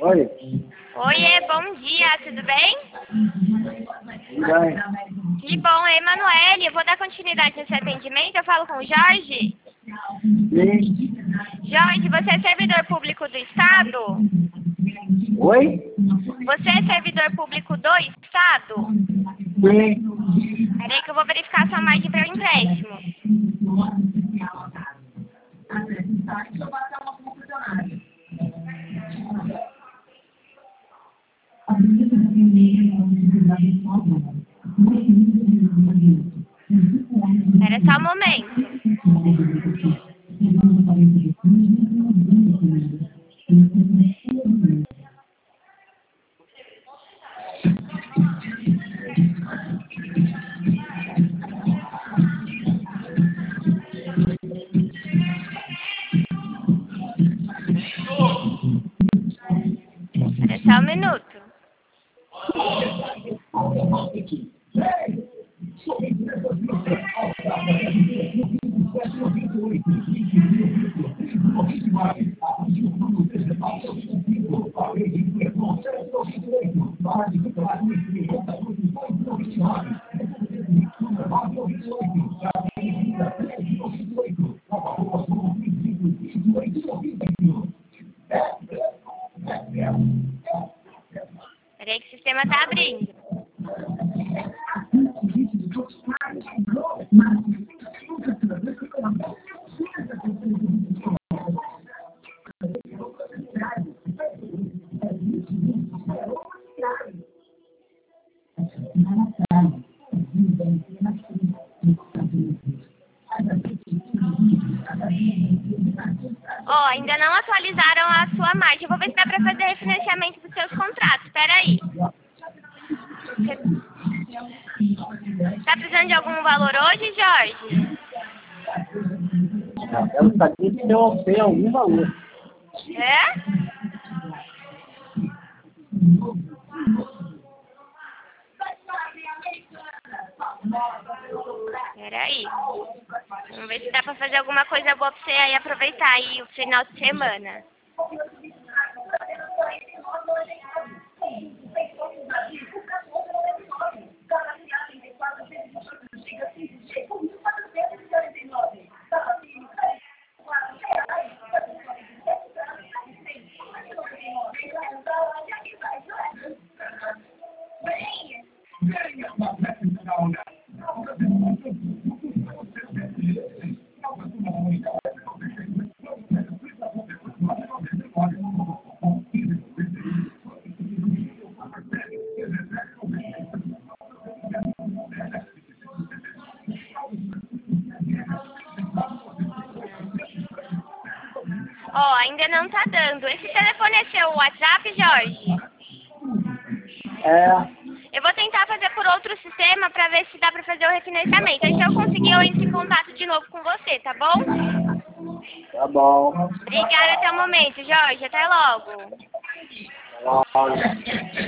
Oi. Oiê, bom dia, tudo bem? Bem. Que bom, é Emanuele. Eu vou dar continuidade nesse atendimento. Eu falo com o Jorge. Sim. Jorge, você é servidor público do Estado? Oi? Você é servidor público do Estado? Sim. Peraí que eu vou verificar sua margem para o empréstimo. Espera só um momento. Espera só um minuto. Peraí que o sistema tá abrindo. Ó, ainda não atualizaram a sua margem. Eu vou ver se dá pra fazer refinanciamento dos seus contratos. Espera aí. Tá precisando de algum valor hoje, Jorge? Eu gostaria de ter algum valor. É? Espera aí. Vamos ver se dá pra fazer alguma coisa boa pra você aí aproveitar aí o final de semana. Ó, ainda não tá dando. Esse telefone é seu WhatsApp, Jorge? É. Eu vou tentar fazer por outro sistema pra ver se dá pra fazer o refinanciamento. Aí se eu conseguir, eu entro em contato de novo com você, tá bom? Tá bom. Obrigada até o momento, Jorge. Até logo. Logo.